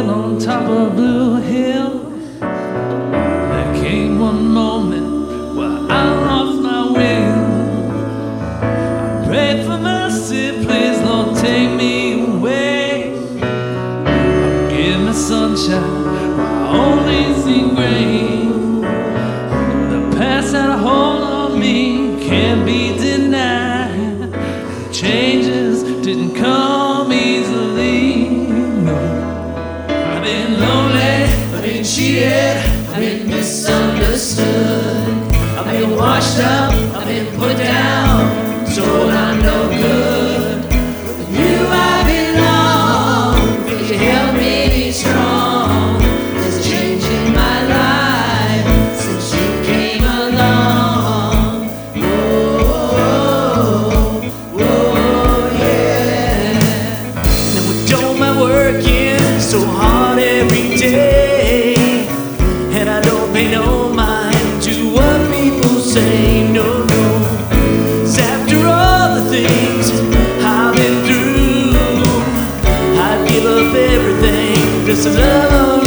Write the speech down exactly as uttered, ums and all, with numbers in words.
castle on top of Blue Hill. There came one moment where I lost my will. I prayed for mercy, please Lord take me away. Give me sunshine where I only see gray. The past had a hold on me, can't be denied. Changes didn't come easily, no. I've been lonely, I've been cheated, I've been misunderstood. I've been washed up, I've been put down, told I'm no good. With you I belong, could you help me be strong? There's a change in my life since you came along. Whoa, whoa, yeah. Now we don't mind working so hard every day, and I don't pay no mind to what people say, no, no. 'Cause after all the things I've been through, I'd give up everything just to love